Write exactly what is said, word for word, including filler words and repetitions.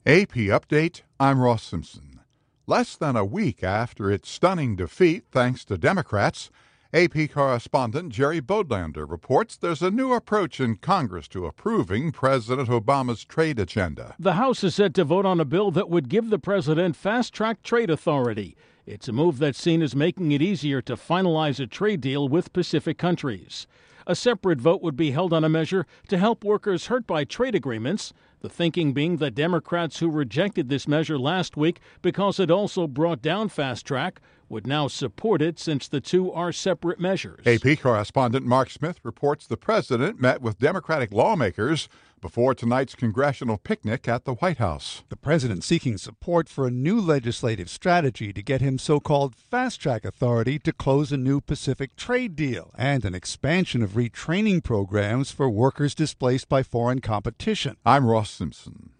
A P Update, I'm Ross Simpson. Less than a week after its stunning defeat thanks to Democrats, A P correspondent Jerry Bodlander reports there's a new approach in Congress to approving President Obama's trade agenda. The House is set to vote on a bill that would give the president fast-track trade authority. It's a move that's seen as making it easier to finalize a trade deal with Pacific countries. A separate vote would be held on a measure to help workers hurt by trade agreements. The thinking being that Democrats who rejected this measure last week because it also brought down fast track would now support it since the two are separate measures. A P correspondent Mark Smith reports the president met with Democratic lawmakers before tonight's congressional picnic at the White House. The president seeking support for a new legislative strategy to get him so-called fast-track authority to close a new Pacific trade deal and an expansion of retraining programs for workers displaced by foreign competition. I'm Ross Simpson.